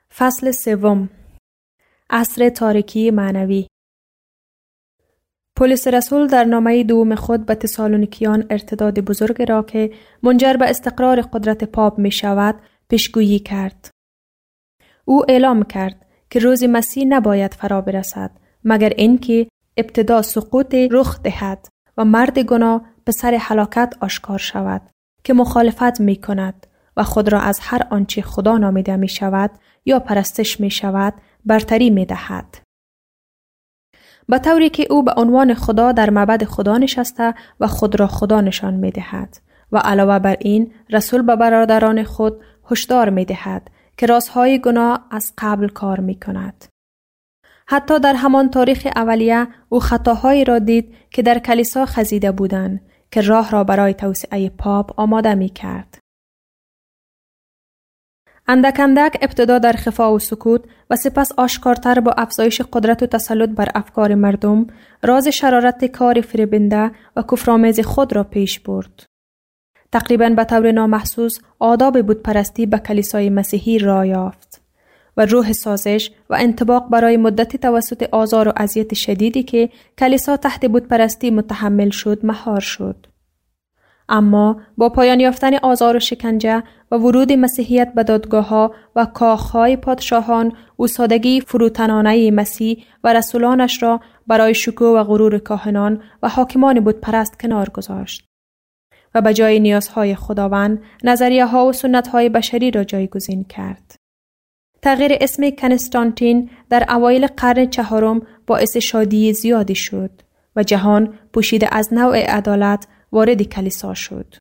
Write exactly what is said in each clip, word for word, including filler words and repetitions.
فصل سوم. عصر تاریکی معنوی. پولس رسول در نامه دوم خود به تسالونیکیان ارتداد بزرگ را که منجر به استقرار قدرت پاپ می شود پیشگویی کرد. او اعلام کرد که روز مسیح نباید فرا برسد مگر اینکه ابتدا سقوط رخ دهد و مرد گناه به سر هلاکت آشکار شود که مخالفت می کند و خود را از هر آنچه خدا نامیده می شود یا پرستش می شود برتری می دهد. به طوری که او به عنوان خدا در معبد خدا نشسته و خود را خدا نشان می دهد و علاوه بر این رسول به برادران خود هشدار می دهد که رازهای گناه از قبل کار می کند. حتی در همان تاریخ اولیه او خطاهایی را دید که در کلیسا خزیده بودند که راه را برای توسعه پاپ آماده می کرد. اندک اندک ابتدا در خفا و سکوت و سپس آشکارتر با افزایش قدرت و تسلط بر افکار مردم راز شرارت کار فریبنده و کفرآمیز خود را پیش برد. تقریباً به طور نامحسوس آداب بتپرستی به کلیسای مسیحی راه یافت و روح سازش و انطباق برای مدتی توسط آزار و اذیت شدیدی که کلیسا تحت بتپرستی متحمل شد مهار شد. اما با پایان یافتن آزار و شکنجه و ورود مسیحیت به دادگاه‌ها و کاخهای پادشاهان و سادگی فروتنانه مسیح و رسولانش را برای شکوه و غرور کاهنان و حاکمان بتپرست کنار گذاشت و به جای نیازهای خداوند نظریه‌ها و سنت‌های بشری را جایگزین کرد. تغییر اسم کنستانتین در اوایل قرن چهارم باعث شادی زیادی شد و جهان پوشیده از نوع عدالت وارد کلیسا شد.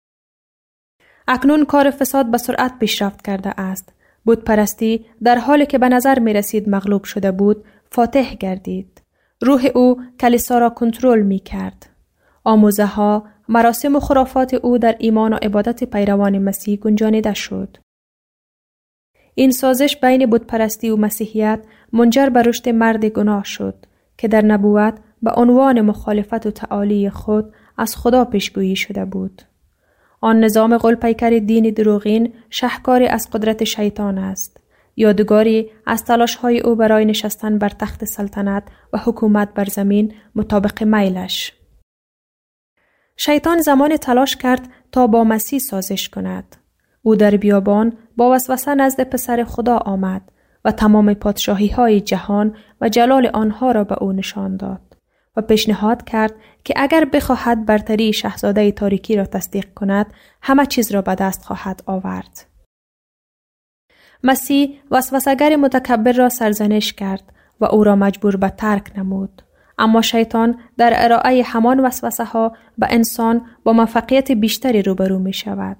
اکنون کار فساد به سرعت پیشرفت کرده است. بتپرستی در حالی که به نظر می رسید مغلوب شده بود، فاتح گردید. روح او کلیسا را کنترل می کرد. آموزه ها، مراسم و خرافات او در ایمان و عبادت پیروان مسیح گنجانیده شد. این سازش بین بتپرستی و مسیحیت منجر به رشد مرد گناه شد که در نبوت به عنوان مخالفت و تعالی خود از خدا پیشگویی شده بود. آن نظام غول‌پیکر دین دروغین شهکاری از قدرت شیطان است، یادگاری از تلاش‌های او برای نشستن بر تخت سلطنت و حکومت بر زمین مطابق میلش. شیطان زمان تلاش کرد تا با مسیح سازش کند. او در بیابان با وسوسه نزد پسر خدا آمد و تمام پادشاهی‌های جهان و جلال آنها را به او نشان داد و پیشنهاد کرد که اگر بخواهد برتری شاهزاده تاریکی را تصدیق کند، همه چیز را به دست خواهد آورد. مسیح وسوسه‌گر متکبر را سرزنش کرد و او را مجبور به ترک نمود. اما شیطان در ارائه همان وسوسه ها به انسان با موفقیت بیشتری روبرو می شود.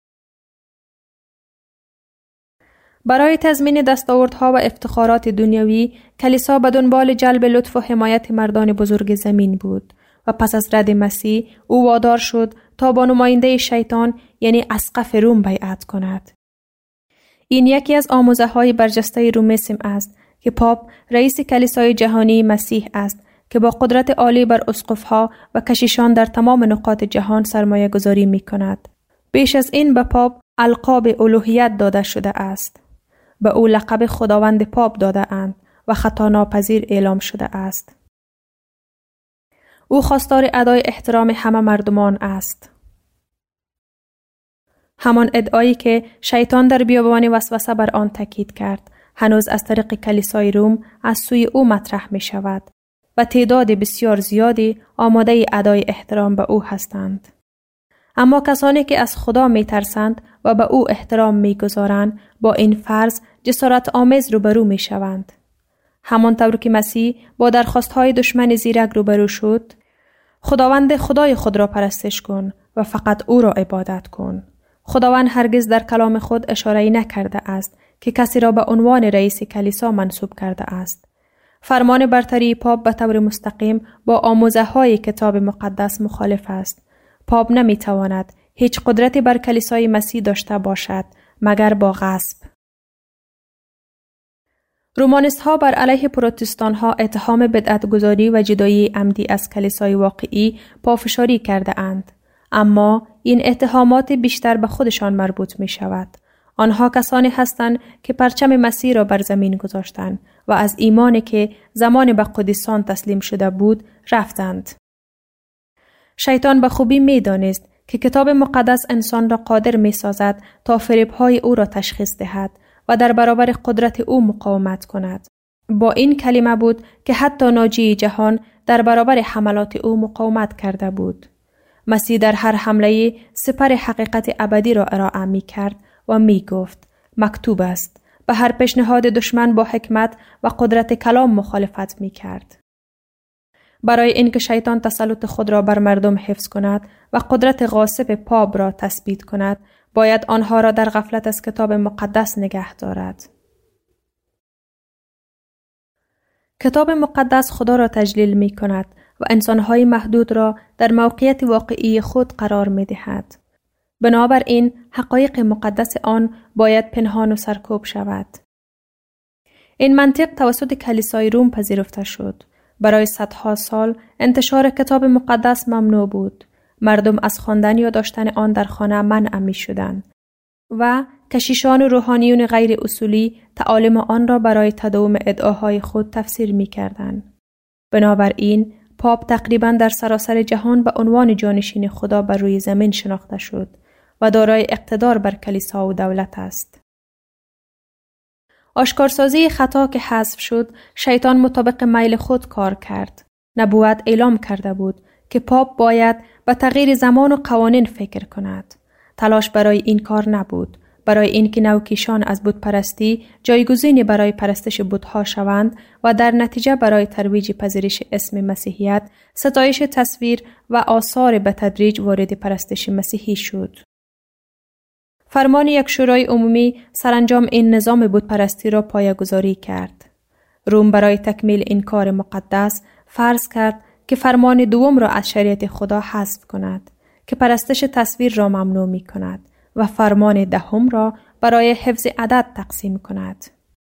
برای تضمین دستاوردها و افتخارات دنیوی، کلیسا به دنبال جلب لطف و حمایت مردان بزرگ زمین بود و پس از رد مسیح او وادار شد تا با نماینده شیطان یعنی اسقف روم بیعت کند. این یکی از آموزه های برجسته رومیسم است که پاپ رئیس کلیسای جهانی مسیح است که با قدرت عالی بر اسقفها و کشیشان در تمام نقاط جهان سرمایه گذاری می کند. بیش از این به پاپ القاب الوهیت داده شده است. به او لقب خداوند پاپ داده اند و خطا ناپذیر اعلام شده است. او خواستار ادای احترام همه مردمان است. همان ادعایی که شیطان در بیابان وسوسه بر آن تاکید کرد، هنوز از طریق کلیسای روم از سوی او مطرح می شود و تعداد بسیار زیادی آماده ادای احترام به او هستند. اما کسانی که از خدا می ترسند و به او احترام می گذارند با این فرض جسارت آمیز روبرو می شوند. همانطور که مسیح با درخواستهای دشمن زیرک روبرو شد، خداوند خدای خود را پرستش کن و فقط او را عبادت کن. خداوند هرگز در کلام خود اشاره‌ای نکرده است که کسی را به عنوان رئیس کلیسا منصوب کرده است. فرمان برتری پاپ به طور مستقیم با آموزه های کتاب مقدس مخالف است. پاپ نمی تواند هیچ قدرتی بر کلیسای مسیح داشته باشد مگر با غصب. رومانیست ها بر علیه پروتستان ها اتهام بدعتگذاری و جدایی عمدی از کلیسای واقعی پافشاری کرده اند. اما این اتهامات بیشتر به خودشان مربوط می شود. آنها کسانی هستند که پرچم مسیح را بر زمین گذاشتند و از ایمانی که زمان به قدیسان تسلیم شده بود رفتند. شیطان به خوبی می دانست که کتاب مقدس انسان را قادر می سازد تا فریب‌های او را تشخیص دهد و در برابر قدرت او مقاومت کند. با این کلمه بود که حتی ناجی جهان در برابر حملات او مقاومت کرده بود. مسیح در هر حمله سپر حقیقت ابدی را ارائه می کرد و می گفت مکتوب است. به هر پیشنهاد دشمن با حکمت و قدرت کلام مخالفت می کرد. برای اینکه شیطان تسلط خود را بر مردم حفظ کند و قدرت غاصب پاپ را تثبیت کند، باید آنها را در غفلت از کتاب مقدس نگه دارد. کتاب مقدس خدا را تجلیل می کند و انسانهای محدود را در موقعیت واقعی خود قرار می دهد. بنابراین حقایق مقدس آن باید پنهان و سرکوب شود. این منطق توسط کلیسای روم پذیرفته شد. برای صدها سال انتشار کتاب مقدس ممنوع بود. مردم از خواندن یا داشتن آن در خانه منع می شدند و کشیشان و روحانیون غیر اصولی تعالیم آن را برای تداوم ادعاهای خود تفسیر می کردند. بنابراین پاپ تقریباً در سراسر جهان به عنوان جانشین خدا بر روی زمین شناخته شد و دارای اقتدار بر کلیسا و دولت است. آشکارسازی خطا که حذف شد، شیطان مطابق میل خود کار کرد. نبوت اعلام کرده بود که پاپ باید به تغییر زمان و قوانین فکر کند. تلاش برای این کار نبود، برای اینکه نوکیشان از بتپرستی جایگزینی برای پرستش بت‌ها شوند و در نتیجه برای ترویج پذیرش اسم مسیحیت، ستایش تصویر و آثار به تدریج وارد پرستش مسیحی شد. فرمان یک شورای عمومی سرانجام این نظام بتپرستی را پایه‌گذاری کرد. روم برای تکمیل این کار مقدس فرض کرد که فرمان دوم را از شریعت خدا حذف کند که پرستش تصویر را ممنوع می کند و فرمان دهم را برای حفظ عدد تقسیم کند.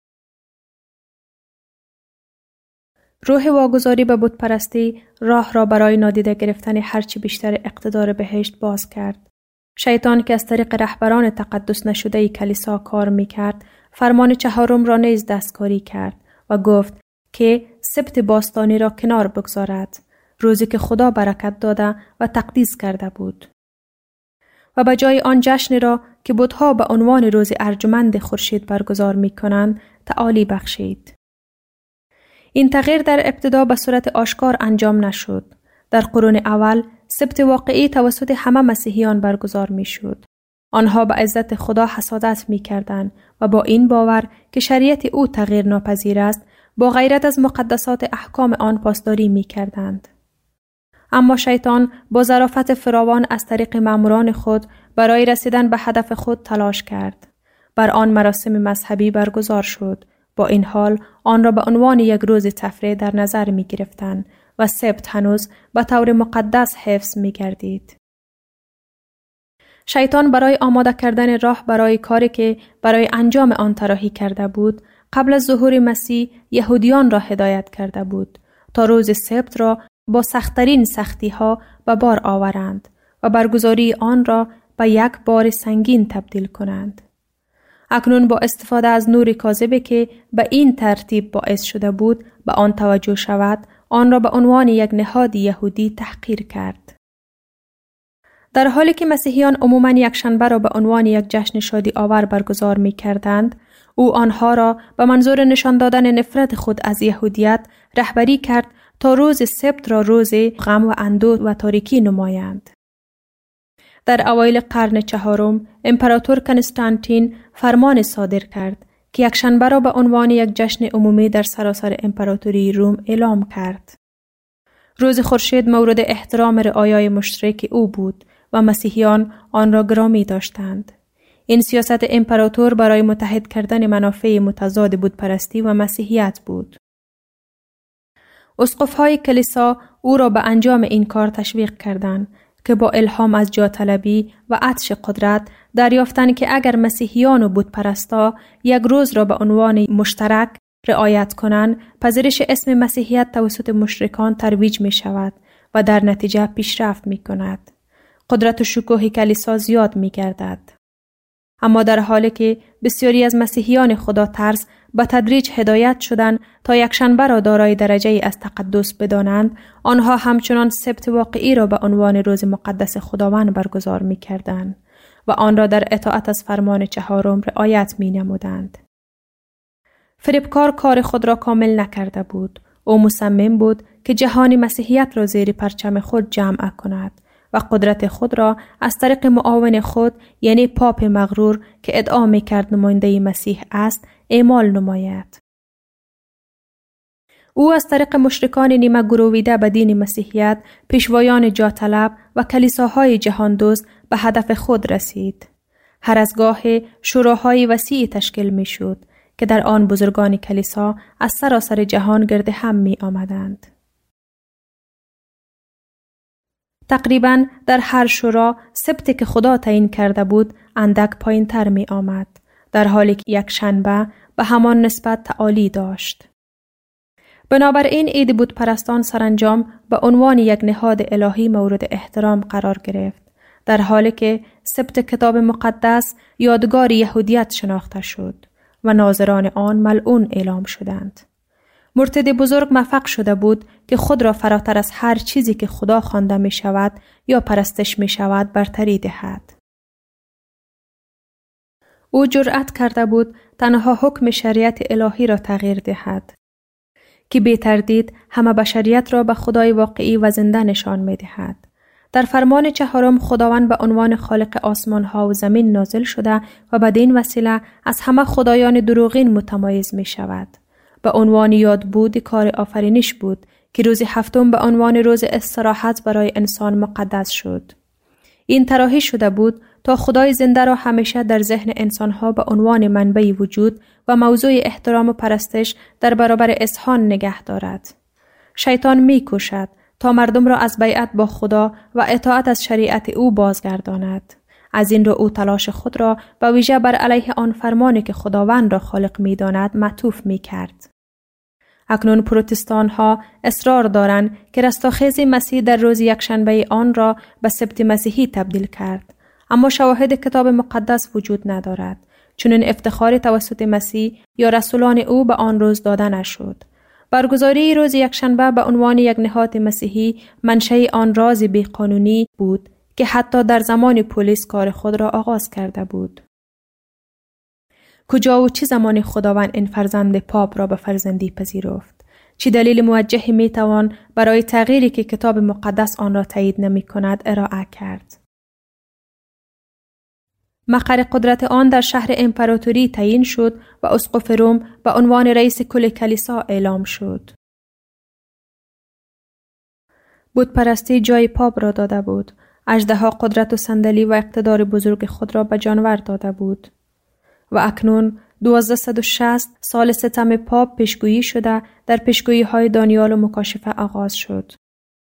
روح واگذاری به بتپرستی راه را برای نادیده گرفتن هرچی بیشتر اقتدار بهشت باز کرد. شیطان که از طریق رهبران تقدس نشده کلیسا کار می کرد، فرمان چهارم را نیز دستکاری کرد و گفت که سبت باستانی را کنار بگذارد، روزی که خدا برکت داده و تقدیس کرده بود. و به جای آن جشن را که بت‌ها به عنوان روز ارجمند خورشید برگزار می کنند، تعالی بخشید. این تغییر در ابتدا به صورت آشکار انجام نشد. در قرون اول سبت واقعی توسط همه مسیحیان برگزار می شد. آنها به عزت خدا حسادت می کردند و با این باور که شریعت او تغییر ناپذیر است، با غیرت از مقدسات احکام آن پاسداری می کردند. اما شیطان با ظرافت فراوان از طریق ماموران خود برای رسیدن به هدف خود تلاش کرد. بر آن مراسم مذهبی برگزار شد. با این حال آن را به عنوان یک روز تفریح در نظر می گرفتند و سبت هنوز به طور مقدس حفظ می گردید. شیطان برای آماده کردن راه برای کاری که برای انجام آن طراحی کرده بود، قبل از ظهور مسیح یهودیان را هدایت کرده بود تا روز سبت را با سخت‌ترین سختی‌ها به بار آورند و برگزاری آن را به یک بار سنگین تبدیل کنند. اکنون با استفاده از نور کاذبی که به این ترتیب باعث شده بود به آن توجه شود، آن را به عنوان یک نهاد یهودی تحقیر کرد. در حالی که مسیحیان عموماً یک شنبه را به عنوان یک جشن شادی آور برگزار می کردند، او آنها را به منظور نشان دادن نفرت خود از یهودیت رهبری کرد تا روز سبت را روز غم و اندوه و تاریکی نمایند. در اوایل قرن چهارم، امپراتور کنستانتین فرمان صادر کرد که یک شنبه را به عنوان یک جشن عمومی در سراسر امپراتوری روم اعلام کرد. روز خورشید مورد احترام رعایای مشترک او بود و مسیحیان آن را گرامی داشتند. این سیاست امپراتور برای متحد کردن منافع متضاد بتپرستی و مسیحیت بود. اسقف‌های کلیسا او را به انجام این کار تشویق کردند که با الهام از جاطلبی و عطش قدرت دریافتند که اگر مسیحیان و بتپرستا یک روز را به عنوان مشترک رعایت کنند، پذیرش اسم مسیحیت توسط مشرکان ترویج می شود و در نتیجه پیشرفت می کند. قدرت و شکوه کلیسا زیاد می گردد. اما در حالی که بسیاری از مسیحیان خدا ترس به تدریج هدایت شدند تا یکشنبه را دارای درجه از تقدس بدانند، آنها همچنان سبت واقعی را به عنوان روز مقدس خداوند برگزار می کردند و آن را در اطاعت از فرمان چهارم رعایت می نمودند. فریبکار کار خود را کامل نکرده بود. او مصمم بود که جهان مسیحیت را زیر پرچم خود جمع کند و قدرت خود را از طریق معاون خود، یعنی پاپ مغرور که ادعا می‌کرد نماینده مسیح است، اعمال نماید. او از طریق مشرکان نیمه گرویده به دین مسیحیت، پیشوایان جاطلب و کلیساهای جهان دوست به هدف خود رسید. هر از گاه شوراهای وسیعی تشکیل می‌شد که در آن بزرگان کلیسا از سراسر جهان گرد هم می آمدند. تقریباً در هر شورا سبتی که خدا تعیین کرده بود اندک پایین تر می آمد، در حالی که یک شنبه به همان نسبت تعالی داشت. بنابراین عید بت پرستان سرانجام به عنوان یک نهاد الهی مورد احترام قرار گرفت، در حالی که سبت کتاب مقدس یادگار یهودیت شناخته شد و ناظران آن ملعون اعلام شدند. مرتد بزرگ موفق شده بود که خود را فراتر از هر چیزی که خدا خوانده می شود یا پرستش می شود برتری دهد. او جرأت کرده بود تنها حکم شریعت الهی را تغییر دهد که بی تردید همه بشریت را به خدای واقعی و زنده نشان می دهد. در فرمان چهارم خداوند به عنوان خالق آسمان ها و زمین نازل شده و بدین وسیله از همه خدایان دروغین متمایز می شود. به عنوان یاد بود کار آفرینش بود که روز هفتم به عنوان روز استراحت برای انسان مقدس شد. این طراحی شده بود تا خدای زنده را همیشه در ذهن انسانها به عنوان منبع وجود و موضوع احترام و پرستش در برابر اذهان نگه دارد. شیطان می کوشد تا مردم را از بیعت با خدا و اطاعت از شریعت او بازگرداند. از این رو او تلاش خود را به ویژه بر علیه آن فرمانی که خداوند را خالق می داند معطوف می کرد. اکنون پروتستان ها اصرار دارند که رستاخیز مسیح در روز یکشنبه آن را به سبت مسیحی تبدیل کرد، اما شواهد کتاب مقدس وجود ندارد، چون این افتخار توسط مسیح یا رسولان او به آن روز داده نشد. برگزاری روز یکشنبه به عنوان یک نهاد مسیحی منشأ آن راز بی‌قانونی بود که حتی در زمان پلیس کار خود را آغاز کرده بود. کجا و چه زمان خداوند این فرزند پاپ را به فرزندی پذیرفت؟ چه دلیل موجهی می توان برای تغییری که کتاب مقدس آن را تایید نمی کند ارائه کرد؟ مقر قدرت آن در شهر امپراتوری تعیین شد و اسقف روم به عنوان رئیس کل کلیسا اعلام شد. بت پرستی جای پاپ را داده بود. اژدها قدرت و صندلی و اقتدار بزرگ خود را به جانور داده بود. و اکنون دوازده شصت سال ستم پاپ پیشگویی شده در پیشگویی های دانیال و مکاشفه آغاز شد.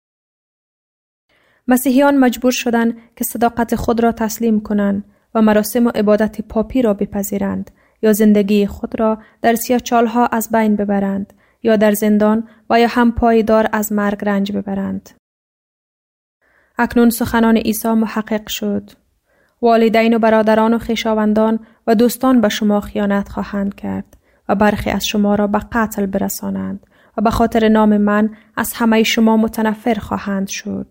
مسیحیان مجبور شدند که صداقت خود را تسلیم کنند و مراسم و عبادت پاپی را بپذیرند یا زندگی خود را در سیاهچالها از بین ببرند یا در زندان و یا هم پایدار از مرگ رنج ببرند. اکنون سخنان عیسی محقق شد. والدین و برادران و خویشاوندان و دوستان به شما خیانت خواهند کرد و برخی از شما را به قتل برسانند و به خاطر نام من از همه شما متنفر خواهند شد.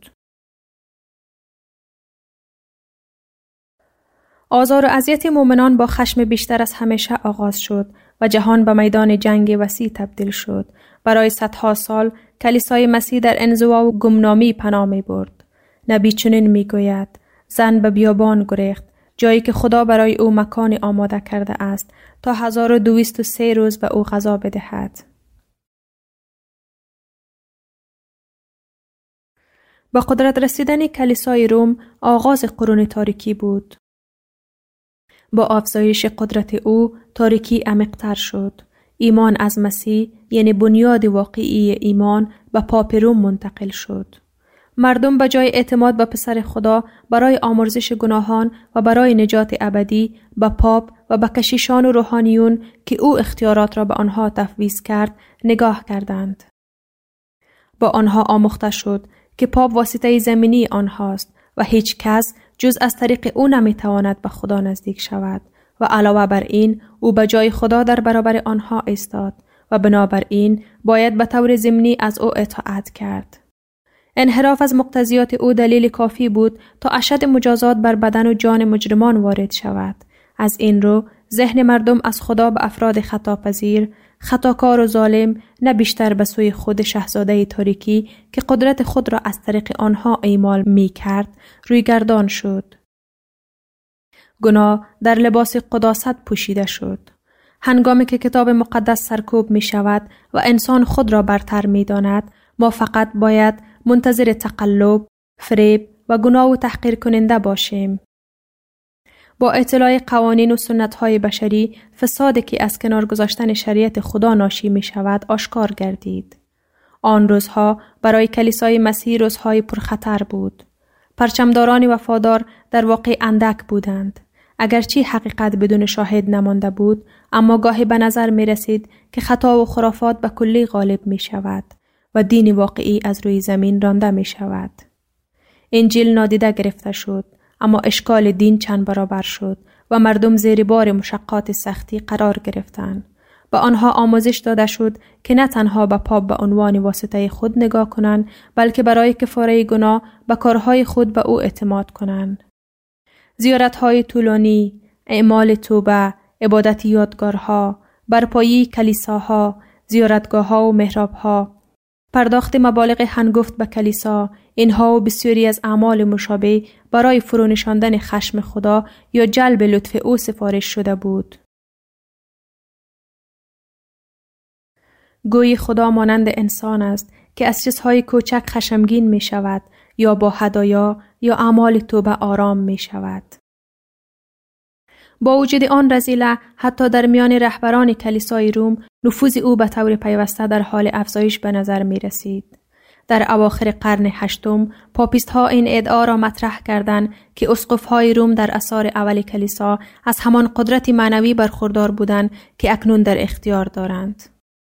آزار و اذیت مؤمنان با خشم بیشتر از همیشه آغاز شد و جهان به میدان جنگ وسیع تبدیل شد. برای صدها سال کلیسای مسیح در انزوا و گمنامی پناه می برد. نبی چنین می گوید: زن به بیابان گریخت، جایی که خدا برای او مکانی آماده کرده است تا هزار و دویست و سه روز به او غذا بدهد. با قدرت رسیدن کلیسای روم آغاز قرون تاریکی بود. با افزایش قدرت او تاریکی عمیق‌تر شد. ایمان از مسیح یعنی بنیاد واقعی ایمان به پاپ روم منتقل شد. مردم به جای اعتماد به پسر خدا برای آمرزش گناهان و برای نجات ابدی به پاپ و به کشیشان و روحانیون که او اختیارات را به آنها تفویض کرد نگاه کردند. با آنها آموخته شد که پاپ واسطه زمینی آنهاست و هیچ کس جز از طریق او نمیتواند به خدا نزدیک شود و علاوه بر این او به جای خدا در برابر آنها ایستاد و بنابراین باید به طور ضمنی از او اطاعت کرد. انحراف از مقتضیات او دلیل کافی بود تا اشد مجازات بر بدن و جان مجرمان وارد شود. از این رو ذهن مردم از خدا به افراد خطاپذیر، خطاکار و ظالم نه بیشتر به سوی خود شاهزاده تاریکی که قدرت خود را از طریق آنها اعمال می کرد روی گردان شد. گناه در لباس قداست پوشیده شد. هنگامی که کتاب مقدس سرکوب می شود و انسان خود را برتر می داند، ما فقط باید منتظر تقلب، فریب و گناه و تحقیر کننده باشیم. با اطلاع قوانین و سنت‌های بشری، فسادی که از کنار گذاشتن شریعت خدا ناشی می شود آشکار گردید. آن روزها برای کلیسای مسیح روزهای پرخطر بود. پرچمداران وفادار در واقع اندک بودند. اگرچه حقیقت بدون شاهد نمانده بود، اما گاهی به نظر می رسید که خطا و خرافات به کلی غالب می شود و دین واقعی از روی زمین رانده می شود. انجیل نادیده گرفته شد، اما اشکال دین چند برابر شد و مردم زیر بار مشقات سختی قرار گرفتند. به آنها آموزش داده شد که نه تنها به پاپ به عنوان واسطه خود نگاه کنند، بلکه برای کفاره گناه به کارهای خود به او اعتماد کنند. زیارت‌های طولانی، اعمال توبه، عبادت یادگارها، برپایی کلیساها، زیارتگاه‌ها و محراب‌ها، پرداخت مبالغ هنگفت به کلیسا، اینها و بسیاری از اعمال مشابه برای فرونشاندن خشم خدا یا جلب لطف او سفارش شده بود. گویی خدا مانند انسان است که از چیزهای کوچک خشمگین می شود یا با هدایا یا اعمال توبه آرام می شود. با وجود آن رذیله، حتی در میان رهبران کلیسای روم نفوذ او به طور پیوسته در حال افزایش به نظر می رسید. در اواخر قرن هشتم پاپیست ها این ادعا را مطرح کردند که اسقف های روم در عصر اول کلیسا از همان قدرت معنوی برخوردار بودند که اکنون در اختیار دارند.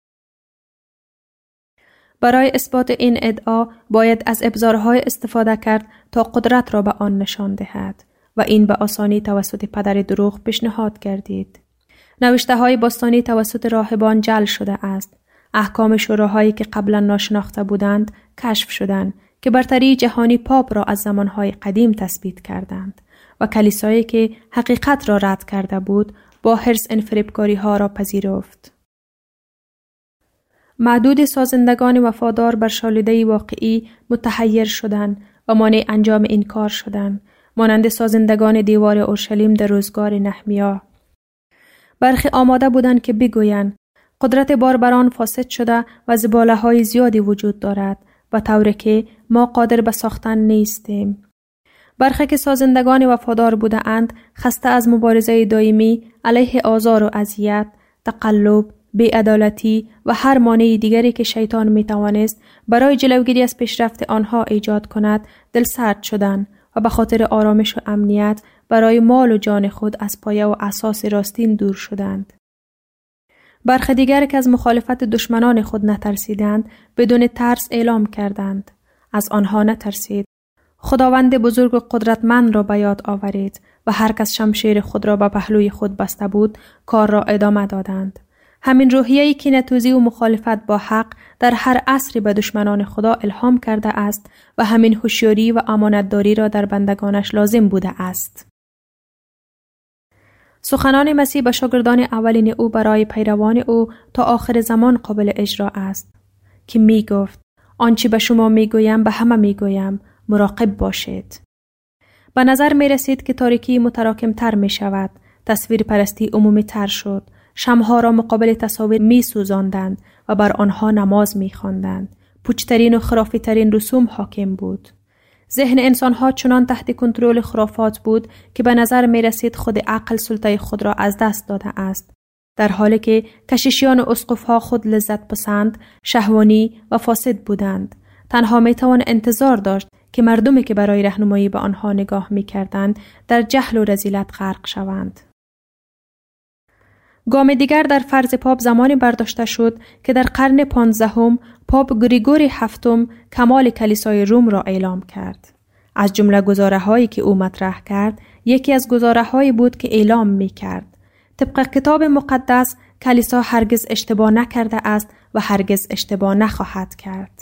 برای اثبات این ادعا باید از ابزارهای استفاده کرد تا قدرت را به آن نشان دهد و این به آسانی توسط پدر دروغ پیشنهاد گردید. نوشته های باستانی توسط راهبان جعل شده است. احکام شوراهایی که قبلا ناشناخته بودند کشف شدند که برتری جهانی پاپ را از زمانهای قدیم تثبیت کردند و کلیسایی که حقیقت را رد کرده بود با حرص این فریبکاری ها را پذیرفت. معدود سازندگان وفادار بر شالیده واقعی متحیر شدند و مانع انجام این کار شدند، مانند سازندگان دیوار اورشلیم در روزگار نحمیا. برخی آماده بودند که بگویند قدرت باربران فاسد شده و زباله های زیادی وجود دارد و طوری که ما قادر به ساختن نیستیم. برخی که سازندگان وفادار بوده اند خسته از مبارزه دائمی علیه آزار و اذیت، تقلب، بی‌عدالتی و هر مانع دیگری که شیطان می توانست برای جلوگیری از پیشرفت آنها ایجاد کند دلسرد شدند و به خاطر آرامش و امنیت برای مال و جان خود از پایه و اساس راستین دور شدند. برخی دیگر که از مخالفت دشمنان خود نترسیدند بدون ترس اعلام کردند. از آنها نترسید. خداوند بزرگ و قدرتمند را به یاد آورید و هر کس شمشیر خود را به پهلوی خود بسته بود کار را ادامه دادند. همین روحیه‌ای که کینه‌توزی و مخالفت با حق در هر عصری به دشمنان خدا الهام کرده است و همین هوشیاری و امانتداری را در بندگانش لازم بوده است. سخنان مسیح به شاگردان اولین او برای پیروان او تا آخر زمان قابل اجرا است که می گفت آنچه به شما می گویم به همه می گویم، مراقب باشید. به نظر می رسید که تاریکی متراکم تر می شود، تصویر پرستی عمومی تر شد، شمها را مقابل تصاویر می سوزاندند و بر آنها نماز می خواندند. پوچترین و خرافی ترین رسوم حاکم بود. ذهن انسانها چنان تحت کنترل خرافات بود که به نظر می رسید خود عقل سلطه خود را از دست داده است. در حالی که کشیشیان و اسقفها خود لذت پسند، شهوانی و فاسد بودند. تنها می توان انتظار داشت که مردمی که برای راهنمایی به آنها نگاه می کردند در جهل و رذیلت غرق شوند. گام دیگر در فرض پاپ زمانی برداشته شد که در قرن پانزدهم پاپ گریگوری هفتم کمال کلیسای روم را اعلام کرد. از جمله گزاره‌هایی که او مطرح کرد، یکی از گزاره‌هایی بود که اعلام می‌کرد طبق کتاب مقدس کلیسا هرگز اشتباه نکرده است و هرگز اشتباه نخواهد کرد.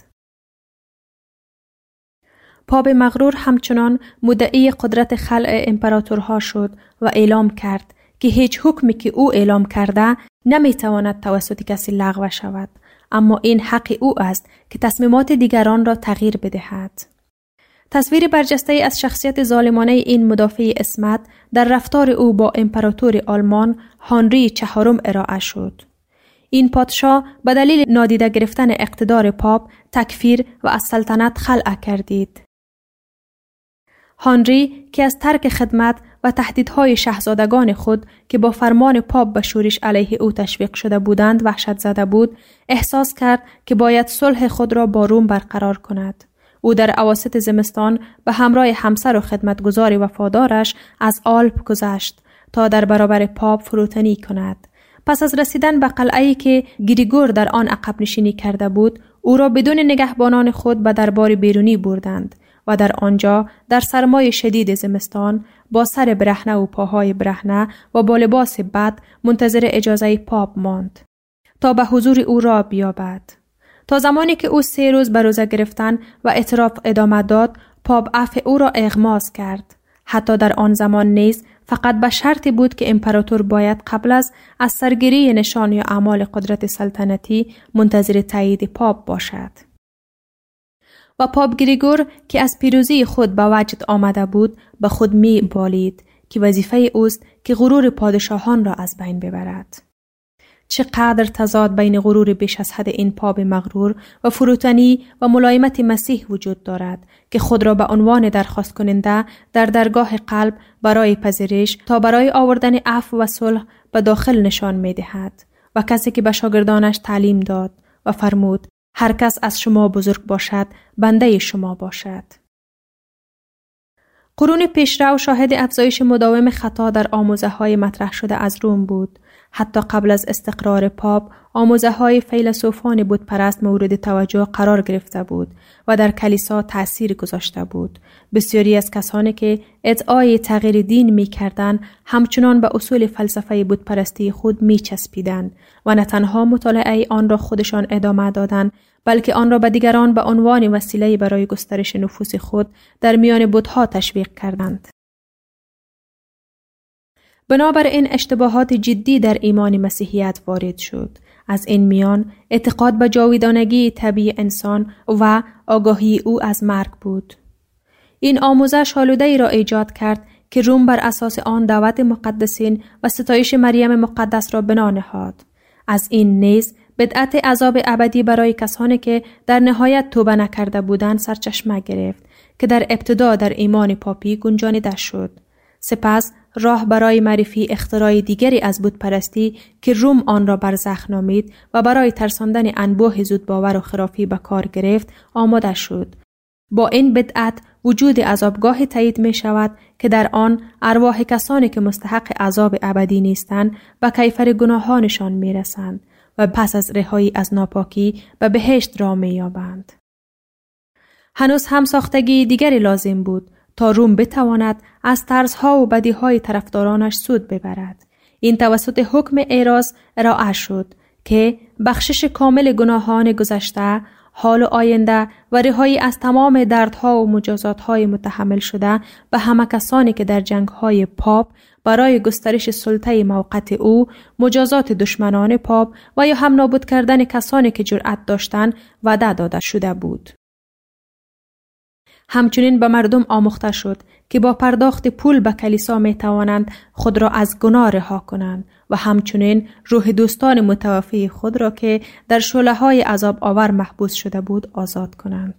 پاپ مغرور همچنان مدعی قدرت خلع امپراتورها شد و اعلام کرد که هیچ حکمی که او اعلام کرده نمیتواند توسط کسی لغو شود، اما این حق او است که تصمیمات دیگران را تغییر بدهد. تصویر برجسته از شخصیت ظالمانه این مدافع عصمت در رفتار او با امپراتور آلمان هنری چهارم ارائه شد. این پادشاه به دلیل نادیده گرفتن اقتدار پاپ تکفیر و از سلطنت خلع کردید. هنری که از ترک خدمت و تهدیدهای شاهزادگان خود که با فرمان پاپ به شورش علیه او تشویق شده بودند وحشت زده بود، احساس کرد که باید صلح خود را با روم برقرار کند. او در اواسط زمستان به همراه همسر و خدمتگزار وفادارش از آلپ گذشت تا در برابر پاپ فروتنی کند. پس از رسیدن به قلعه‌ای که گریگور در آن عقب نشینی کرده بود، او را بدون نگهبانان خود به دربار بیرونی بردند و در آنجا در سرمای شدید زمستان با سر برهنه و پاهای برهنه و با لباس بد منتظر اجازه پاپ ماند تا به حضور او را بیابد. تا زمانی که او سه روز به روزه گرفتن و اعتراف ادامه داد، پاپ عفو او را اغماس کرد. حتی در آن زمان نیز فقط به شرطی بود که امپراتور باید قبل از از سرگیری نشان یا اعمال قدرت سلطنتی منتظر تایید پاپ باشد. و پاپ گریگور که از پیروزی خود به وجد آمده بود به خود می بالید که وظیفه اوست که غرور پادشاهان را از بین ببرد. چقدر تضاد بین غرور بیش از حد این پاپ مغرور و فروتنی و ملایمت مسیح وجود دارد که خود را به عنوان درخواست کننده در درگاه قلب برای پذیرش تا برای آوردن عفو و صلح به داخل نشان می دهد و کسی که به شاگردانش تعلیم داد و فرمود هر کس از شما بزرگ باشد بنده شما باشد. قرون پیشرو شاهد افزایش مداوم خطا در آموزه های مطرح شده از روم بود. حتی قبل از استقرار پاپ، آموزه های فیلسوفان بتپرست مورد توجه قرار گرفته بود و در کلیسا تأثیر گذاشته بود. بسیاری از کسانی که ادعای تغییر دین می کردن، همچنان به اصول فلسفه بتپرستی خود می چسبیدند و نه تنها مطالعه آن را خودشان ادامه دادند، بلکه آن را به دیگران به عنوان وسیله برای گسترش نفوذ خود در میان بت‌ها تشویق کردند. بنابراین اشتباهات جدی در ایمان مسیحیت وارد شد. از این میان اعتقاد به جاودانگی طبیعی انسان و آگاهی او از مرگ بود. این آموزش آلوده‌ای را ایجاد کرد که روم بر اساس آن دعوت مقدسین و ستایش مریم مقدس را بنا نهاد. از این نیز بدعت عذاب ابدی برای کسانی که در نهایت توبه نکرده بودند سرچشمه گرفت که در ابتدا در ایمان پاپی گنجانیده شد. سپس راه برای معرفی اختراع دیگری از بتپرستی که روم آن را برزخ نامید و برای ترساندن انبوه زودباور و خرافی به کار گرفت آماده شد. با این بدعت وجود عذابگاه تایید می شود که در آن ارواح کسانی که مستحق عذاب ابدی نیستند به کیفر گناهانشان می رسند و پس از رهایی از ناپاکی به بهشت را می یابند. هنوز هم ساختگی دیگری لازم بود تا روم بتواند از طرزها و بدیهای طرفدارانش سود ببرد. این توسط حکم ایراز ارائه شد که بخشش کامل گناهان گذشته، حال و آینده و رهایی از تمام دردها و مجازاتهای متحمل شده به همه کسانی که در جنگهای پاپ برای گسترش سلطه موقت او، مجازات دشمنان پاپ و یا هم نابود کردن کسانی که جرأت داشتند وعده داده شده بود. همچنین به مردم آموخته شد که با پرداخت پول به کلیسا می توانند خود را از گناه رها کنند و همچنین روح دوستان متوفی خود را که در شعله‌های عذاب آور محبوس شده بود آزاد کنند.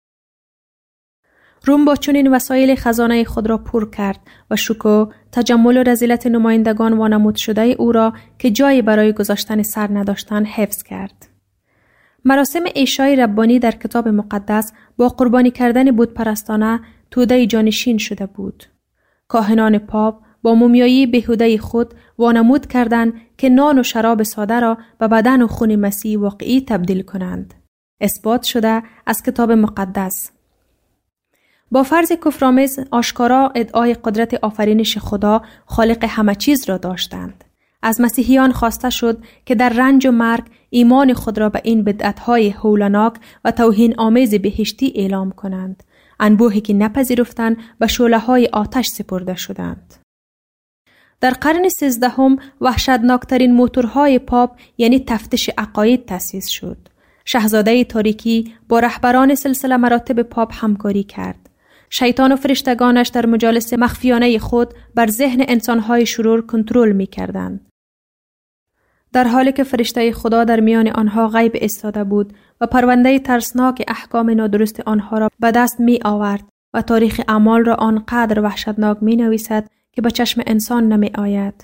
روم با چنین وسایل خزانه خود را پر کرد و شکوه، تجمل و رذیلت نمایندگان وانمود شده او را که جایی برای گذاشتن سر نداشتند حفظ کرد. مراسم عشای ربانی در کتاب مقدس با قربانی کردن بتپرستانه توده جانشین شده بود. کاهنان پاپ با مومیایی بیهوده خود وانمود کردند که نان و شراب ساده را به بدن و خون مسیح واقعی تبدیل کنند. اثبات شده از کتاب مقدس. با فرض کفرآمیز آشکارا ادعای قدرت آفرینش خدا خالق همه چیز را داشتند. از مسیحیان خواسته شد که در رنج و مرگ ایمان خود را به این بدعت‌های هولناک و توهین آمیز بهشتی اعلام کنند. انبوهی که نپذیرفتند به شعله‌های آتش سپرده شدند. در قرن سیزدهم وحشتناکترین موتورهای پاپ یعنی تفتیش عقاید تأسیس شد. شاهزاده تاریکی با رهبران سلسله مراتب پاپ همکاری کرد. شیطان و فرشتگانش در مجالس مخفیانه خود بر ذهن انسانهای شرور کنترل می کردند. در حالی که فرشته خدا در میان آنها غیب ایستاده بود و پرونده ترسناک احکام نادرست آنها را به دست می آورد و تاریخ اعمال را آنقدر وحشتناک می نویسد که به چشم انسان نمی آید.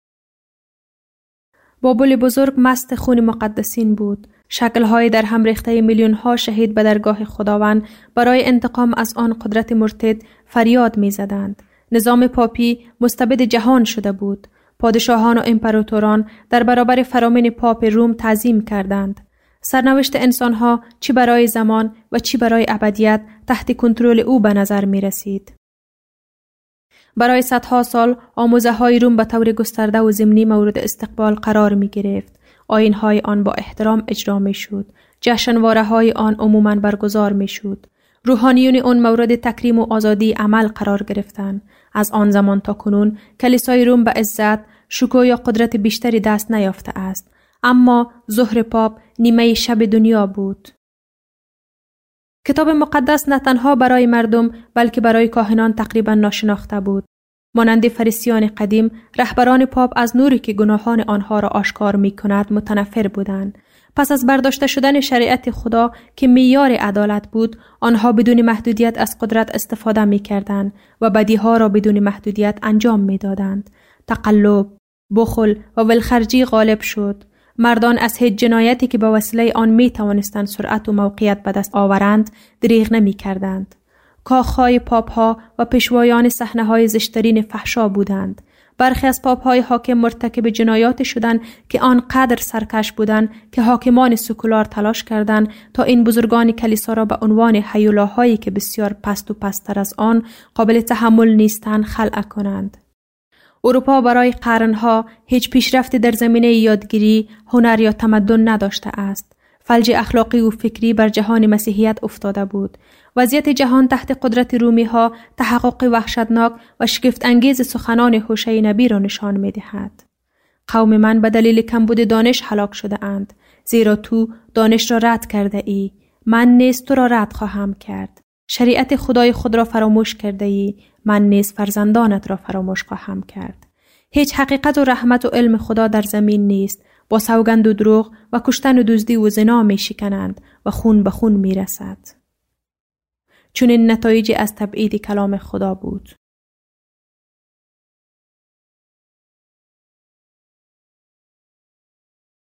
بابل بزرگ مست خون مقدسین بود. شکل‌های در هم ریخته میلیون‌ها شهید به درگاه خداوند برای انتقام از آن قدرت مرتد فریاد می‌زدند. نظام پاپی مستبد جهان شده بود. پادشاهان و امپراتوران در برابر فرامین پاپ روم تعظیم کردند. سرنوشت انسان‌ها چی برای زمان و چی برای ابدیت تحت کنترل او به نظر می‌رسید. برای صدها سال آموزه‌های روم به طور گسترده و ضمنی مورد استقبال قرار می‌گرفت. آیین‌های آن با احترام اجرا می‌شد. جشنواره‌های آن عموماً برگزار می‌شد. روحانیون آن مورد تکریم و آزادی عمل قرار گرفتند. از آن زمان تا کنون کلیسای روم به عزت، شکوه یا قدرت بیشتری دست نیافته است. اما ظهر پاپ نیمه شب دنیا بود. کتاب مقدس نه تنها برای مردم بلکه برای کاهنان تقریباً ناشناخته بود. مانند فریسیان قدیم، رهبران پاپ از نوری که گناهان آنها را آشکار می کند متنفر بودند. پس از برداشته شدن شریعت خدا که معیار عدالت بود، آنها بدون محدودیت از قدرت استفاده می کردند و بدیها را بدون محدودیت انجام می دادند. تقلب، بخل و ولخرجی غالب شد. مردان از هیچ جنایتی که به وسیله آن می توانستند سرعت و موقعیت به دست آورند، دریغ نمی کردند. کاخهای پاپ‌ها و پیشوایان صحنه‌های زشترین فحشا بودند. برخی از پاپ‌های حاکم مرتکب جنایات شدند که آنقدر سرکش بودند که حاکمان سکولار تلاش کردند تا این بزرگان کلیسا را به عنوان هیولاهایی که بسیار پست و پست‌تر از آن قابل تحمل نیستند خلع کنند. اروپا برای قرنها هیچ پیشرفتی در زمینه یادگیری، هنر یا تمدن نداشته است. فلج اخلاقی و فکری بر جهان مسیحیت افتاده بود. وضعیت جهان تحت قدرت رومی ها تحقق وحشتناک و شگفت انگیز سخنان هوشع نبی را نشان می دهد. قوم من به دلیل کمبود دانش هلاک شده اند، زیرا تو دانش را رد کرده ای. من نیز تو را رد خواهم کرد. شریعت خدای خود را فراموش کرده ای. من نیز فرزندانت را فراموش خواهم کرد. هیچ حقیقت و رحمت و علم خدا در زمین نیست. با سوگند و دروغ و کشتن و دزدی و زنا می شکنند و خون به خون می رسد. چون این نتایج از تبعید کلام خدا بود.